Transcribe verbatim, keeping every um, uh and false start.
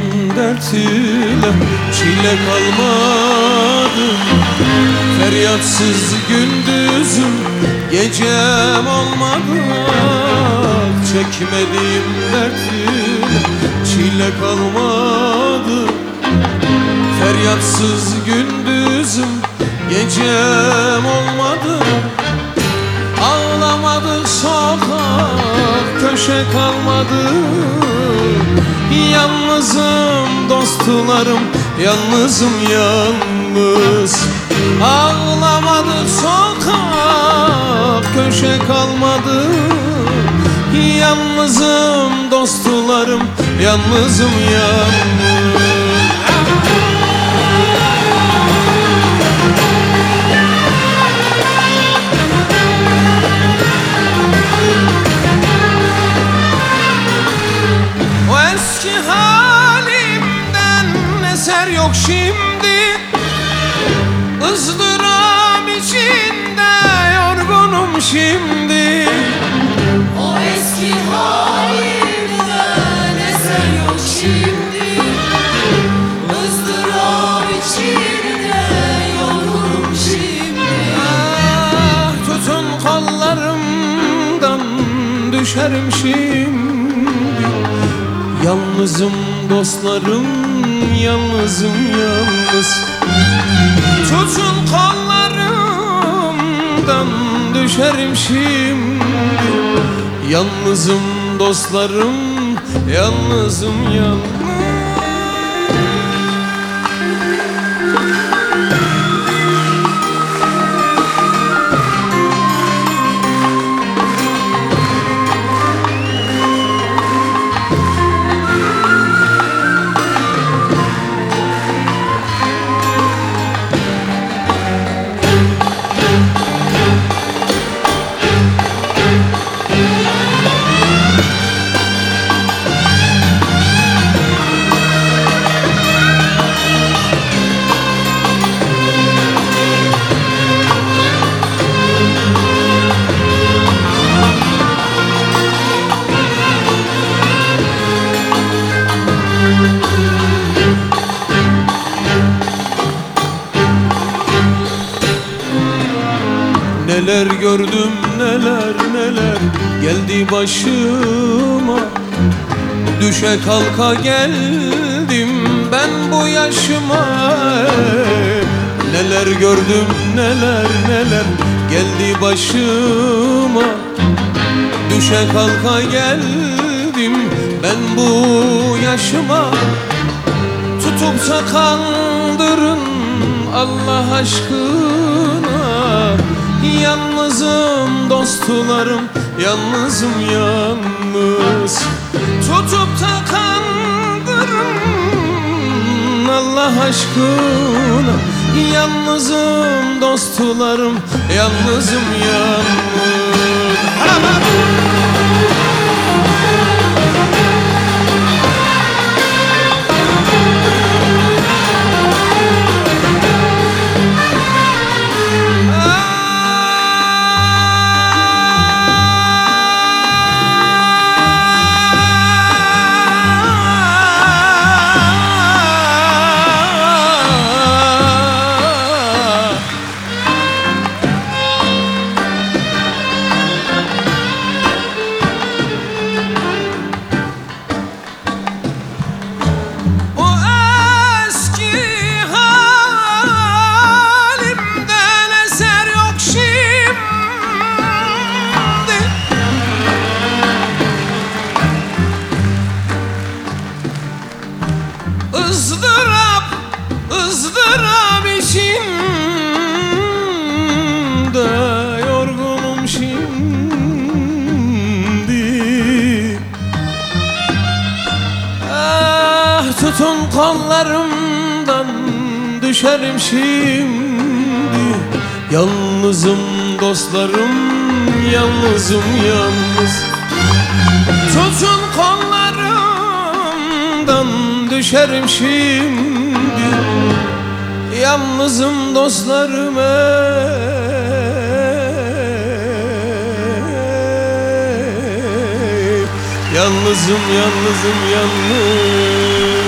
dert ile çile kalmadı. Feryatsız gündüzüm gecem olmadı. Çekmediğim dert ile çile kalmadı. Feryatsız gündüzüm gecem olmadı. Ağlamadı sokak köşe kalmadı. Yalnızım dostlarım, yalnızım yalnız. Ağlamadı sokak köşe kalmadı. Yalnızım dostlarım, yalnızım yalnız. Eski halimden eser yok şimdi. ızdırap içinde yorgunum şimdi. O eski halimden eser yok şimdi. ızdırap içinde yorgunum şimdi. Ah, tutun kollarımdan düşerim şimdi. Yalnızım dostlarım, yalnızım yalnız. Tutun kollarımdan düşerim şimdi. Yalnızım dostlarım, yalnızım yalnız. Neler gördüm neler neler geldi başıma. Düşe kalka geldim ben bu yaşıma. Neler gördüm neler neler geldi başıma. Düşe kalka geldim ben bu yaşıma. Tutup sakandırın Allah aşkına. Yalnızım dostlarım, yalnızım yalnız. Tutup da kandırın Allah aşkına. Yalnızım dostlarım, yalnızım yalnız. ızdırap, ızdırap içinde yorgunum şimdi. Ah, tutun kollarımdan düşerim şimdi. Yalnızım dostlarım, yalnızım yalnız. Tutun kollarımdan düşerim şimdi. Yalnızım dostlarım, ey. Yalnızım, yalnızım, yalnız.